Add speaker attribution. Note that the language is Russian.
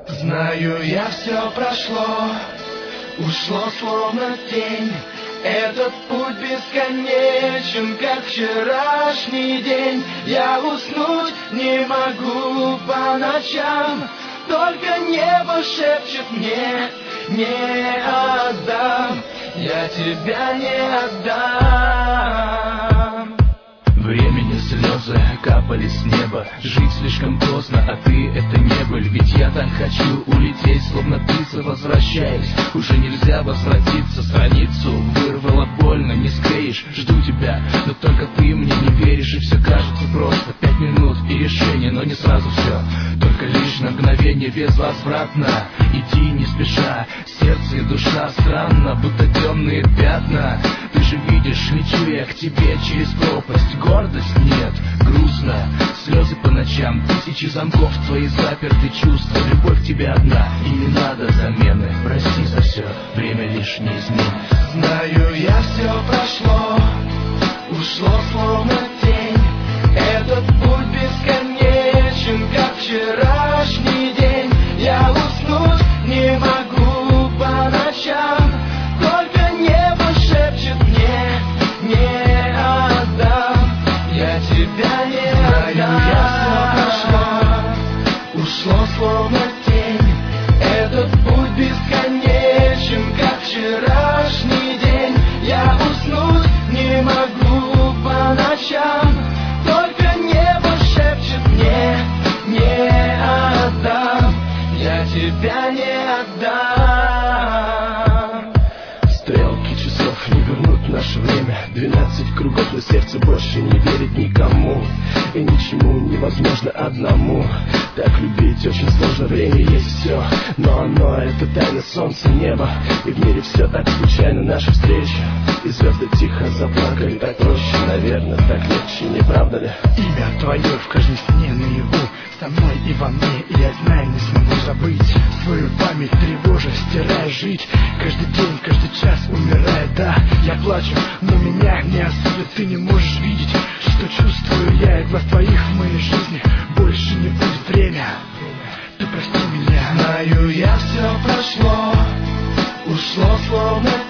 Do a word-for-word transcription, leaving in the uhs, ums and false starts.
Speaker 1: Знаю, я все прошло, ушло словно тень. Этот путь бесконечен, как вчерашний день. Я уснуть не могу по ночам, только небо шепчет мне: не отдам, я тебя не отдам.
Speaker 2: Времени слезы капали с неба. Жить слишком поздно, а ты это не был. Ведь я так хочу улететь, словно птица возвращаясь. Уже нельзя возвратиться, страницу вырвало больно, не склеишь. Жду тебя, но только ты мне не веришь. И все кажется просто, пять минут и решение, но не сразу все, только лишь на мгновение безвозвратно. Иди не спеша, сердце и душа странно, будто темные пятна. Ты же видишь, лечу я к тебе через пропасть. Гордость нет, грустно, слезы по ночам, тысячи замков, твои запертые чувства. Любовь к тебе одна, и не надо замены. Прости за все, время лишь не изменит.
Speaker 1: Знаю, я все прошло, ушло словно тень. Этот путь бесконечен, как вчерашний день. Я уснуть не могу по ночам, только небо шепчет мне: не отдам, я тебя не отдам. Я все прошло, ушло словно тень. Этот путь бесконечен, как вчерашний день. Я уснуть не могу по ночам, только небо шепчет мне: не отдам, я тебя не отдам.
Speaker 3: Стрелки часов не вернут наше время. Двенадцать кругов, но сердце больше не верит никому. И ничему невозможно одному. Так любить очень сложно, время есть все, но оно это тайна солнца, неба. И в мире все так случайно, наша встреча. И звезды тихо заплакали, так проще, наверное, так легче, не правда ли?
Speaker 4: Имя твое в каждой сне наяву, со мной и во мне, и я знаю, не смогу забыть. Свою память тревожа, стирая жить. Каждый день, каждый час умирая, да. Я плачу, но меня не осудят. Ты не можешь видеть, что чувствую я, и глаз твоих в моей жизни больше не будет время. Ты прости меня.
Speaker 1: Знаю, я все прошло, ушло словно